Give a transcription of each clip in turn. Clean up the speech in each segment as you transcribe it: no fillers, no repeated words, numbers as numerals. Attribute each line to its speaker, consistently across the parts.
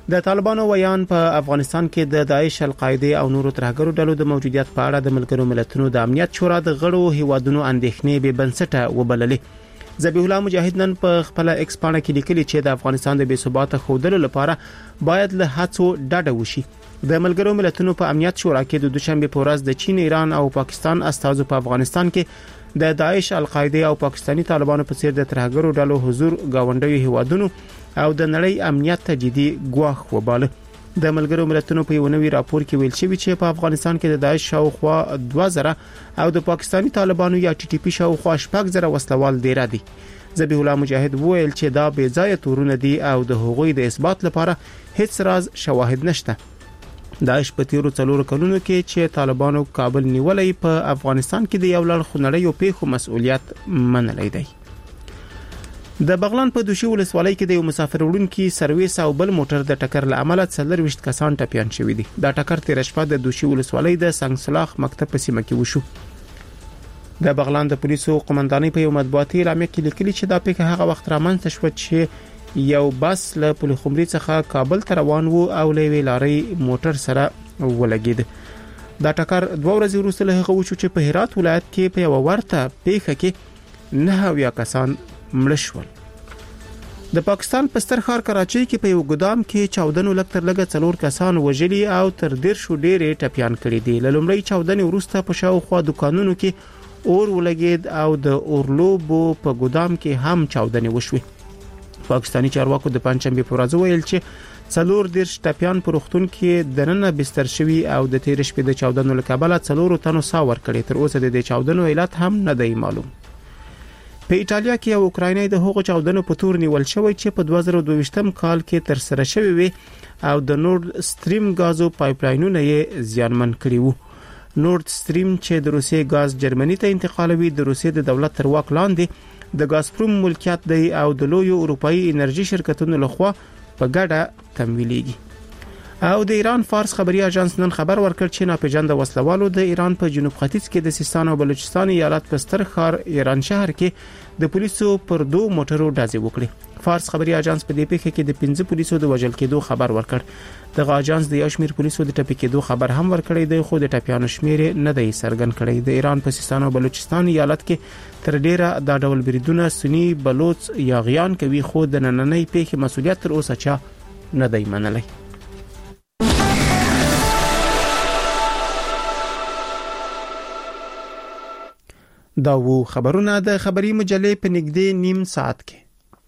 Speaker 1: د طالبانو ویان په افغانستان کې د داعش، القاعده او نورو ترهګرو ډلو د موجودیت په اړه د ملګرو ملتونو د امنیت شورا د غړو هیوادونو اندېښنې به بنسټه وبللې. ذبیح الله مجاهد نن په خپل ایکس پاڼه کې لیکلي چې د افغانستان د بې ثباته خودلو لپاره باید له هڅو ډډه وشي. د ملګرو ملتونو په امنیت شورا کې د دوشنبه په ورځ د چین، ایران او پاکستان استازو په افغانستان کې د داعش، القاعده او پاکستانی طالبانو په څیر د ترهګرو ډلو حضور گاونډیو هیوادونو او د نړۍ امنیت ته جدي ګواښ وباله. د ملګرو ملتونو په یو نوي راپور کې ویل شوی چې په افغانستان کې د داعش شاوخوا 2000 او د پاکستانی طالبانو یا ټي ټي پی شاوخوا 6000 وسلوال ډیر دي. ذبیح الله مجاهد وویل چې دا بې ځای تورونه دي او د هغوی د اثبات لپاره هیڅ راز شواهد نشته. داعش په تیرو 4 کلونو کې چې طالبانو کابل نیولې په افغانستان کې د یو لړ خنړیو پیښو مسؤلیت منلې دی. د بغلان په دوشي ولسوالۍ کې د یو مسافر وړونکي سرویس او بل موټر د ټکر له امله 23 کسان ټپيان شوي دي. دا ټکر تیر شپه د دوشي ولسوالۍ د سنگسلاخ مکتب په سیمه کې وشو. د بغلان د پولیسو قومندانۍ په یو مطبوعاتي اعلامیه کې لیکلي چې دا پیښه هغه وخت رامنځته شوه چې یو بس له پلخمري څخه کابل ته روان وو او له ویلارې موټر سره ولګید. دا ټکر 2 ورځې وروسته له هغه وشو چې په هرات ولایت کې په یو ورته پیښه کې 9 کسان مړ شول. د پاکستان په ستر ښار کراچۍ کې په یو ګدام کې چاودنو لکتر لګه 4 کسان وژلي او تر 10 ډېرې ټپيان کړي دي. لومړی چاودنې وروسته په شاوخوا دکانونو کې اور ولګید او د اورلوبو په ګدام کې هم چاودنې وشوي. پاکستانی چارواکو د پنځمبه په ورځ ویل چې 4 ټپيان په روغتون کې دننه بستر شوي او د تیر شپې د چاودنو له کبله 4 تنو ساور کړي. تر اوسه د چاودنو علت هم نه دی معلوم. په ایټالیا کې یو اوکرایني د هغو چاودنو په تور نیول شوی چې په 2022 کال کې تر سره شوی وي او د نورد سټریم غازو پایپلاینونه یې زیانمن کړي وو. نورد سټریم چې د روسیې غاز جرمني ته انتقالوي د روسیې د دولت تر واک لاندې د غازپروم ملکیت دی او د لویو اروپאי انرژي شرکتونو لخوا په ګډه تمویلېږي. او د ایران فارس خبري اژانس نن خبر ورکړ چې ناپېژانده وسلوالو د ایران په جنوب ختیځ کې د سیستان او بلوچستان ایالت په ستر ښار ایران شهر کې د پولیسو پر 2 موټرو ډزې وکړې. فارس خبري اژانس په دې پیښه کې د 15 پولیسو د وژل کېدو خبر ورکړ. دغه اژانس د یو شمېر پولیسو د ټپي کېدو خبر هم ورکړی دی خو د ټپيانو شمېر نه دی څرګند کړی. د ایران په سیستان او بلوچستان ایالت کې تر ډیره دا ډول بریدونه سنی بلوچ یاغیان کوي خو د نننۍ پیښې مسؤلیت تر اوسه چا نه دی منلی. دا وو خبرونه د خبري مجلې په نږدې نیم ساعت کې.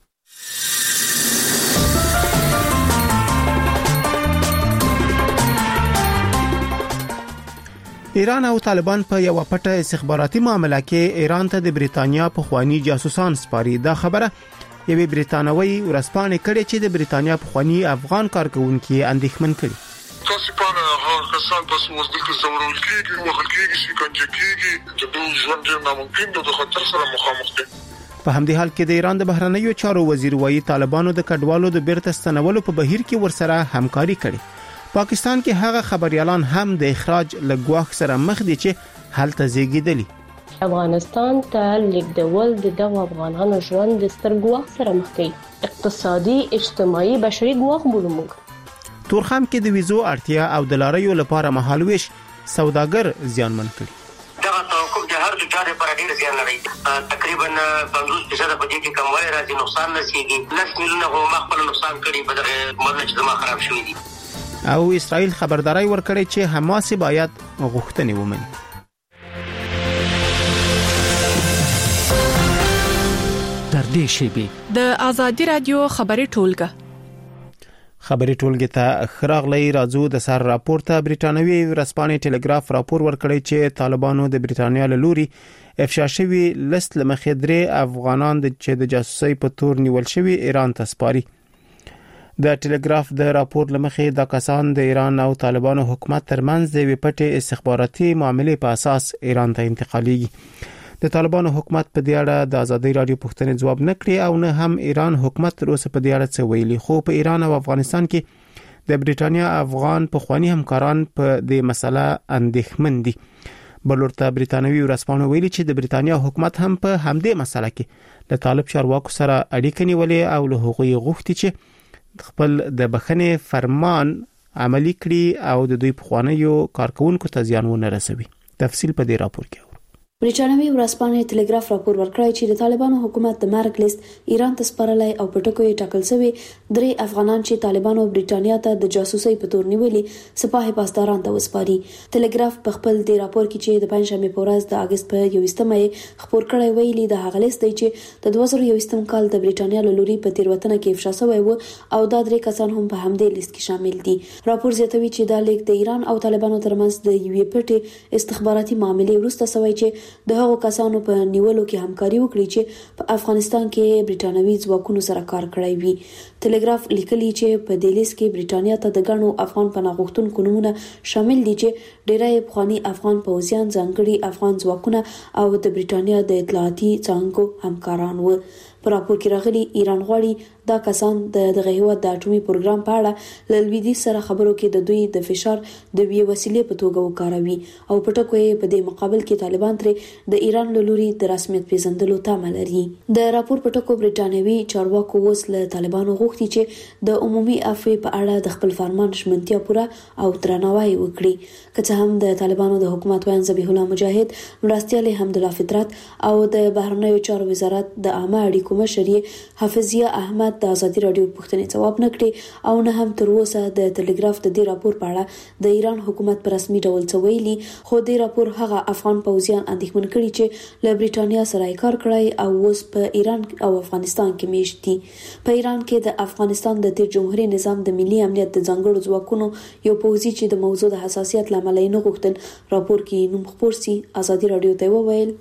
Speaker 1: ایران او طالبان په یو پټه استخباراتي معاملې کې ایران ته د بریتانیا په خواني جاسوسان سپاري. دا خبره یوه بریتانوي ورسپانې کړي چې د بریتانیا په خواني افغان کارکونکو اندېښمن کړي.
Speaker 2: تاسو په هغه کسان تاسو وزدل زمرول کېږي وخت کېږي شکنجه کېږي د دوی ژوند ډېر ناممکن د خطر سره مخامخ دي.
Speaker 1: په همدې حال کې د ایران د بهرنیو چارو وزیر وايي طالبانو د کډوالو د بیرته ستنولو په بهیر کې ورسره همکاري کړې. پاکستان کې هغه خبريالان هم د اخراج لګواخ سره مخ دي چې حالت زیږیدلی.
Speaker 3: افغانستان ته لیکدول د دغه افغانانو ژوند د ستر ګواخ سره مخ کوي. اقتصادي، اجتماعي، بشري ګواخ بولو موږ.
Speaker 1: تورخم کې د ویزو اړتیا او د لاریو لپاره مهالويش سوداګر زیانمن کړي.
Speaker 4: دغه توقف د هر تجارت پر ډیر زیان لري. تقریبا 50% په دې کې کموالی راځي، نقصان نشيږي. 10 میلیونه هم خپل نقصان کړي په دغه مدت چې ما خراب شوی دي.
Speaker 1: او اسرائیل خبرداري ورکړي چې حماس باید غوښتنې ومني.
Speaker 5: در دې شیبي
Speaker 6: د ازادي رادیو خبري ټولګه
Speaker 1: خبري ټولګه ته خراغلی راځو. د سر راپور ته بریټانوي ورسپانې ټلګراف راپور ورکړی چې طالبانو د بریټانیا له لوري افشا شوی لست لمخې 3 افغانان چې د جاسوسي په تور نیول شوی ایران ته سپاري. د ټلګراف د راپور لمخې د کسان د ایران او طالبانو حکومت ترمنځ د وپټې استخباراتي معاملې په اساس ایران ته انتقالېږي. د طالبانو حکومت په دې اړه د ازادي رادیو پوښتنې جواب نه کړی او نه هم ایران حکومت تر اوسه په دې اړه څه ویلي. خو په ایران او افغانستان کې د بریټانیا افغان په خواني همکاران په دې مسله اندېښمن دي. بلورته بریټانوي ورسپانو ویلي چې د بریټانیا حکومت هم په همدې مسله کې د طالب چارواکو سره اړیکې نیولې او له هغوی غوښتي چې خپل د بخښنې فرمان عملی کړي او د دوی پخوانیو کارکونکو ته زیان ونه رسوي. تفصیل په دې راپور کې.
Speaker 7: بریټانوي ورځپاڼې ټلګراف راپور ورکړی چې د طالبانو حکومت د مرګ لیست ایران ته سپارلی او په ټکو یې ټاکل شوی 3 افغانان چې طالبانو برېټانیا ته د جاسوسۍ په تور نیولي سپاه پاسداران ته وسپاري. ټلګراف په خپل د راپور کې چې د پنځمې په ورځ د اگست په 21مه خبر کړی ویلي د هغه لیست دی چې د 2021م کال د برېټانیا له لوري په تیروتنه کې افشا شوی و او دا 3 کسان هم په همدې لیست کې شامل دي. راپور زیاتوي چې دا لیک د ایران او طالبانو ترمنځ د یوې پټې استخباراتي معاملې وروسته شوی چې د هغو کسانو په نیولو کې همکاري وکړي چې په افغانستان کې برېټانوي ځواکونو سره کار کړی وي. ټلګراف لیکلي چې په دې لیست کې برېټانیا ته د غنو افغان پناه غوښتونکو نومونه شامل دي چې ډېری پخوانی افغان پوځیان، ځانګړي افغان ځواکونه او د برېټانیا د اطلاعاتي څانګو همکاران وو. په راپور کې راغلي ایران غواړي دا کسان د هیواد د اټومي پروګرام په اړه له لویدیځ سره خبرو کې د دوی د فشار د وی وسیلې په توګه وکاروي او په ټکو یې په دې مقابل کې طالبان ترې د ایران له لوري د رسمیت پیژندلو تمه لري. د راپور په ټکو برېټانوي چارواکو اوس له طالبانو غوښتي چې د عمومي عفو په اړه د خپل فرمان ژمنتیا پوره او درناوی وکړي. که څه هم د طالبانو د حکومت ویان ذبیح الله مجاهد، مرستیال حمدالله فطرت او د بهرنیو چارو وزارت د عامه اړیکو مشري حافظیه احمد د ازادي رادیو پوښتنې ځواب نکړي او نه هم تر اوسه د ټلګراف د دې راپور په اړه د ایران حکومت په رسمي ډول څه ویلي. خو د راپور هغه افغان پوځیان اندېښمن کړي چې له برېټانیا سره کار کړی او اوس په ایران او افغانستان کې میشت دي. په ایران کې د افغانستان د تیر جمهوریت نظام د ملي امنیت د ځانګړو ځواکونو یو پوځي چې د موضوع د حساسیت لامل یې نه غوښتل راپور کې نوم خپور سي. ازادي رادیو ته وویل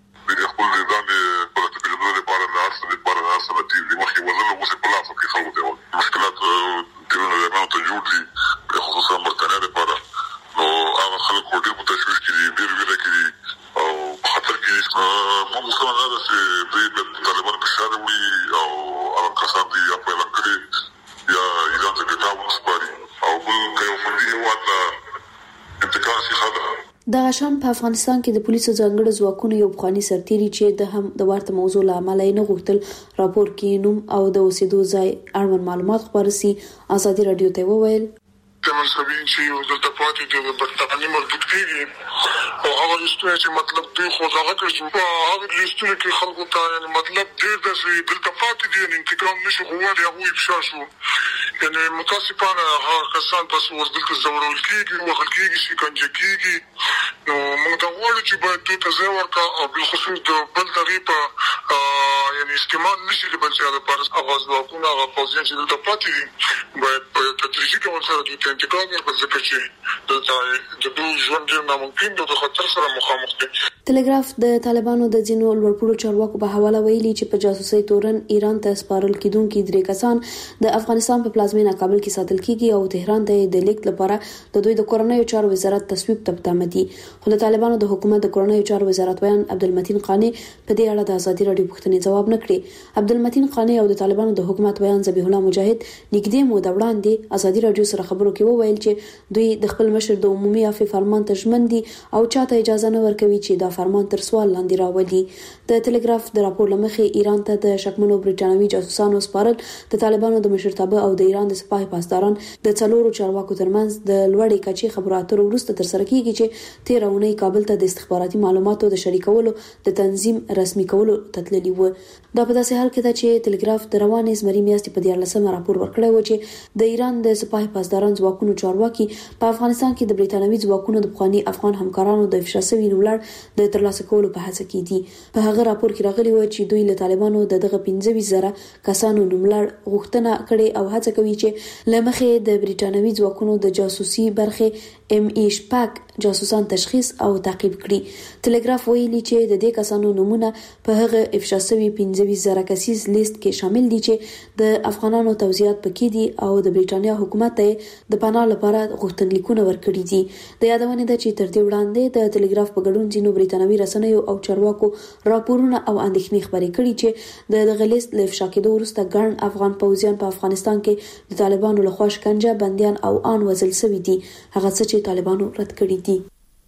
Speaker 7: د غشان په افغانستان کې د پولیسو ځانګړو ځواکونو یو پخوانی سرتیری چې د هم د ورته موضوع لامل یې نه غوښتل راپور کې نوم او د اوسېدو ځای اړوند معلومات خبري سي. ازادي رادیو ته وویل
Speaker 2: تمل سبین چې دلته پاتې دي د برتانیې مربوط کیږي او هغه لیستونه چې مطلب دوی خو هغه کړي په هغه لیستونه کې خلکو ته یعنی مطلب ډېر د چې دلته پاتې دي انتقام نشو غوړي هغه افشا شو. یعنی متاسفانه هغه کسان پس ورته زورول کیږي او خلک یې شکنجه کیږي. نو موږ دا غواړو چې باید دوی ته ځای ورکړو او بالخصوص د بل دغې په یعنی استعمال نشي د بل څه لپاره هغه ځواکونه هغه پوځیان چې دلته پاتې دي باید په تدریجي ډول سره دوی ته انتقال ورکړل چې د دوی ژوند ډېر ناممکن د خطر سره مخامخ دي.
Speaker 7: ټلګراف د طالبانو د ځینو لوړپوړو چارواکو په حواله ویلي چې په جاسوسۍ تورن ایران ته سپارل کیدونکي 3 کسان د افغانستان په پلازمینه کابل کې ساتل کیږي او تهران ته د لیک لپاره د دوی د کورنیو چارو وزارت تصویب تپتامه دي. خو د طالبانو د حکومت د کورنیو چارو وزارت ویان عبدالمتین قانی په دې اړه د ازادي رادیو پوښتنې ځواب نکړي. عبدالمتین قانی او د طالبانو د حکومت ویان ذبیح الله مجاهد نږدې مو د وړاندې ازادي رادیو سره خبرو کې وویل چې دوی د خپل مشر د عمومي عفو فرمان ته ژمن دي او چاته اجازه نه ورکوي چې دا فرمان تر سوال لاندې راولي. د ټلګراف د راپور لمخې ایران ته د شکمنو برېټانوي جاسوسانو سپارل د طالبانو د مشرتابه او د ایران د سپاه پاسداران د څلورو چارواکو ترمنځ د لوړې کچې خبرو اترو وروسته تر سره کیږي چې 13 اونۍ کابل ته د استخباراتي معلوماتو د شریکولو د تنظیم رسمي کولو تتللی و. دا په داسې حال کې ده چې ټلګراف د روانې زمري میاشتې په 14 راپور ورکړی و چې د ایران د سپاه پاسداران ځواکونو چارواکي په افغانستان کې د برېټانوي ځواکونو د پخوانی افغان همکارانو د افشا شوي نوملړ د ترلاسه کولو په هڅه کې دي. په هغه راپور کې راغلي و چې دوی له طالبانو دغه 15,000 کسانو نوملړ غوښتنه کړې او هڅه کوي چې لمخې د برېټانوي ځواکونو د جاسوسي برخه ME شپږ جاسوسان تشخیص او تعقیب کړي. ټلګراف ویلي چې د دې کسانو نومونه په هغه افشا شوي 15,000 کسیز لیست کې شامل دي چې د افغانانو توضیحات پکې دي او د برېټانیا حکومت ته د پناه لپاره غوښتنلیکونه ورکړي دي. د یادونه ده چې تر دې وړاندې د ټلګراف په ګډون ځینو برېټانوي رسنیو او چارواکو راپورونه او اندېښنې خبرې کړي چې د دغه لیست له افشا کېدو وروسته ګڼ افغان پوځیان په افغانستان کې د طالبانو لخوا شکنجه، بندیان او ان وژل شوي دي، هغه څه چې طالبانو رد کړي دي.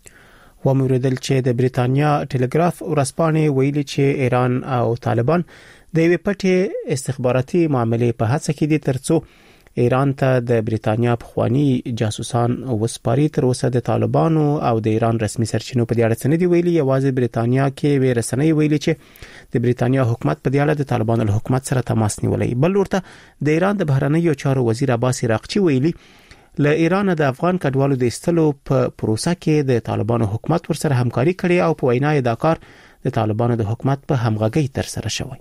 Speaker 1: وموردل چې د برېټانیا ټلګراف ورځپاڼې ویلي چې ایران او طالبان د یوې پټې استخباراتي معاملې په هڅه کې دي ترڅو ایران ته د بریتانیا پخوانی جاسوسان وسپاري. تر اوسه د طالبانو او د ایران رسمي سرچینو په دې اړه څه نه دی ویلي. یوازې بریتانیا کې وی رسنۍ ویلي چې د بریتانیا حکومت په دې اړه د طالبانو له حکومت سره تماس نیولای. بل ورته د ایران د بهرنیو چارو وزیر عباس عراقچي ویلي له ایران د افغان کډوالو د استلو په پروسه کې د طالبانو حکومت ورسره همکاري کړې او په وینا یې دا کار د طالبانو د حکومت په همغږۍ تر سره شوی.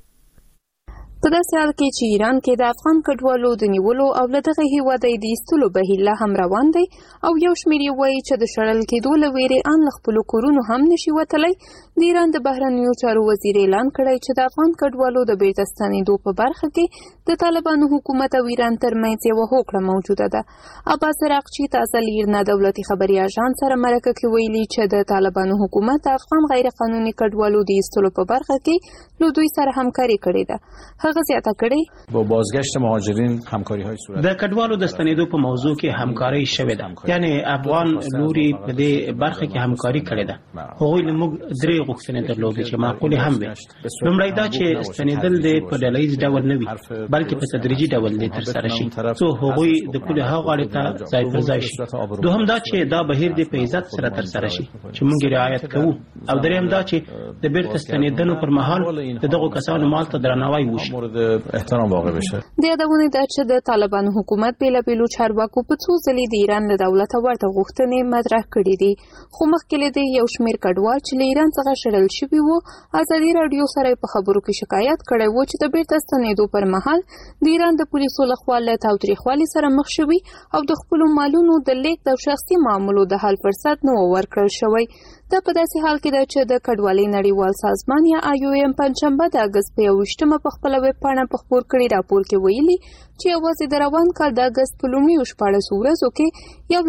Speaker 6: په داسې حال کې چې ایران کې د افغان کډوالو د نیولو او له دغه هیواد د ایستلو بهیر لا هم روان دی او یو شمېر یې وایي چې د شړل کېدو له ویرې ان له خپلو کورونو هم نشي وتلی. د ایران د بهرنیو چارو وزیر اعلان کړی چې د افغان کډوالو د بیرته ستنېدو په برخه کې د طالبانو حکومت او ایران ترمنځ یوه هوکړه موجوده ده. عباس عراقچي تازه له ایرنا دولتي خبري اژانس سره مرکه کې ویلي چې د طالبانو حکومت د افغان غیر قانوني کډوالو د ایستلو په برخه کې له دوی سره همکاري کړې ده. هغه زیاته کړې
Speaker 8: با بازگشت مهاجرین همکاری‌های صورت
Speaker 9: د کډوالو د ستنېدو په موضوع کې همکاري شوې ده. یعنی افغان لوري په دې برخه کې همکاري کړې ده. هغوی له موږ درې غوښتنې درلودې چې معقوله هم وي. لومړی دا چې ستنېدل د په ډلهییز ډول نه وي بلکې په تدریجي ډول دې ترسره شي څو هغوی د پوله هغه اړې ته ځای پر ځای شي. دوهم دا چې دا بهیر دې په عزت سره ترسره شي چې موږ رعایت کوو. او دریم دا چې د بیرته ستنېدنو پر مهال دغه کسانو مال ته درناوی وشي.
Speaker 8: احترام واقع بشه.
Speaker 6: د یادونه ده چې د طالبانو حکومت بیلابیلو چارواکو په څو ځلې د ایران له دولته ورته غوښتنې مطرح کړې دي. خو مخکې له دې یو شمېر کډوال چې له ایران څخه شړل شوي وو ازادي راډیو سره په خبرو کې شکایت کړی و چې د بیرته ستنېدو پر مهال د ایران د پولیسو لخوا له تاوتریخوالي سره مخ شوي او د خپلو مالونو د لیږد او شخصي معاملو د حل فرصت نه ورکړل شوی. دا په داسې حال کې ده چې د کډوالۍ نړیوال سازمان یا IOM پنځشنبه د اګست په 21 په خپل ویب پاڼه په خپور کړي راپور کې ویلي چې یوازې د روان کال د اګست په لومړیو 14 ورځو کې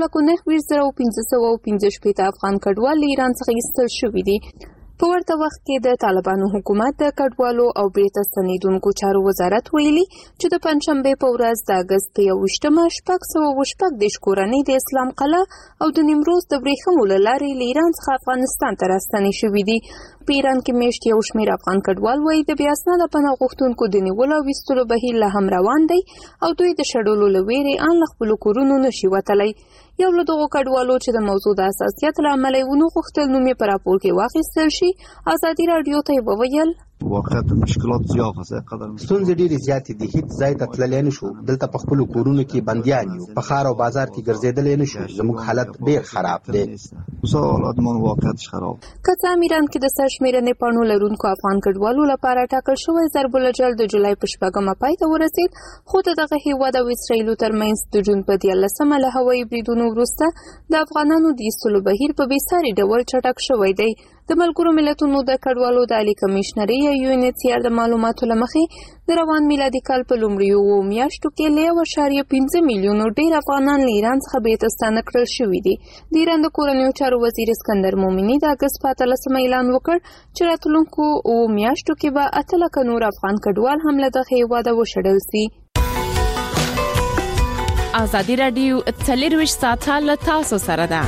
Speaker 6: 1,9,515 افغان کډوال له ایران څخه ایستل شوي دي. په ورته وخت کې د طالبانو حکومت د کډوالو او بیرته ستنېدونکو چارو وزارت ویلي چې د پنځشنبې په ورځ د اګست په 21 شپږ کورنۍ د اسلام قلعه او د نیمروز د ورېښمو له لارې له ایران څخه افغانستان ته راستنې شوي دي. په ایران کې میاشت یو شمېر افغان کډوال وایي د بې اسناده پناه غوښتونکو د نیولو او ایستلو بهیر لا هم روان دی او دوی د شړلو له ویرې ان له خپلو کورونو نشي وتلی. یو له دغو کډوالو چې د موضوع د حساسیت له امله یې ونه غوښتل نوم یې په راپور کې واخیستل شي ازادي راډیو ته یې وویل
Speaker 10: واقعیت مشکلات زیات هست.
Speaker 11: ستونزې ډېرې زیاتې دي. هیڅ ځای ته تللی نه شو. دلته په خپلو کورونو کې بندیان یو. په ښار او بازار کې ګرځېدلی نه شو. زموږ حالت ډېر خراب دی.
Speaker 10: حالاتمان واقعیتش خراب.
Speaker 6: که څه هم ایران کې د سرشمېرنې پاڼو لرونکو افغان کډوالو لپاره ټاکل شوی ضرب الجل د جولای په 4 پای ته ورسېد خو د دغه هیواد او اسرائیلو ترمنځ د جون په 13 له هوایي بریدونو وروسته د افغانانو د ایستلو بهیر په بېساري ډول چټک شوی دی. د ملګرو ملتونو د کډوالو د عالی کمیشنري یا UNHCR د معلوماتو له مخې د روان میلادي کال په لومړیو 2 میاشتو کې له 1.5 میلیونو ډېر افغانان له ایران څخه بیرته ستانه کړل شوي دي. د ایران د کورنیو چارو وزیر اسکندر مومني د اګست په 18 اعلان وکړ چې راتلونکو 2 میاشتو کې به 8 لکه نور افغان کډوال هم له دغه هیواده وشړل سي. ازادي راډیو 24 ساعته له تاسو سره ده.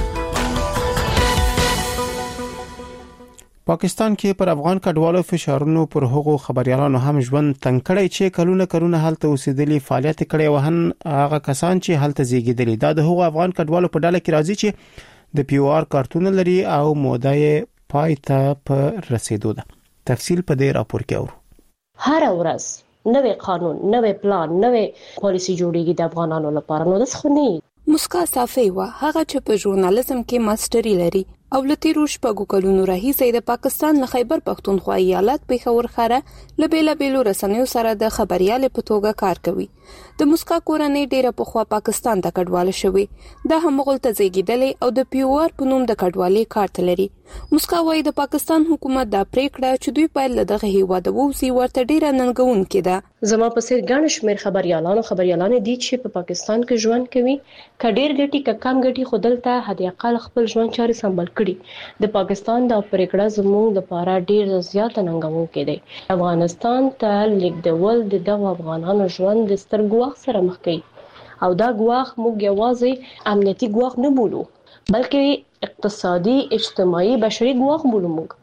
Speaker 1: پاکستان کې پر افغان کډوالو فشارونو پر هغو خبريالانو هم ژوند تنګ کړی چې کلونه هلته اوسېدلي فعالیت کړي وهن هغه کسان چې هلته زیږیدلي. دا د هغو افغان کډوالو په ډله کې راځي چې د POR کارتونه لري او موده یې پای ته په رسیدو ده. تفصیل په دې راپور کې اورو.
Speaker 3: هر ورځ نوې قانون، نوې پلان، نوې پالیسي جوړیږي د افغانانو لپاره. نو د څخني
Speaker 6: مسکا صافي وا هغه چې په ژورنالیزم کې ماستری لري او لتی روش په ګوکلونو راهیسې د پاکستان له خیبر پختونخوا ایالت پیښور خاره لبیلا بیلو رسنیو سره د خبريال په توګه کار کوي. د مسکا کورنۍ ډیره په خوا پاکستان ته کډواله شوی. د هم غلطه زیږیدلې او د POR په نوم د کډوالۍ کارت لري. مسکا وايي د پاکستان حکومت دا پریکړه چې دوی په لږه هیواده ووسی ورته ډیره ننګونکې ده.
Speaker 3: زما په سر ګڼ شمېر خبريالانو دي چې په پاکستان کې ژوند کوي. کډیر ګټي کم ګټي خودلته هدي اقل خپل ژوند چاري سمبال کړي. د پاکستان د پریکړه زموږ لپاره ډیر زیات ننګونکې ده. افغانستان ته لیکدول د دغه افغانانو ژوند د سترګو سره مخ کوي او دا ګواخ موږ یوازې امنیتي ګواخ نه بولو بلکې اقتصادي، اجتماعي، بشري ګواخ بولو. موږ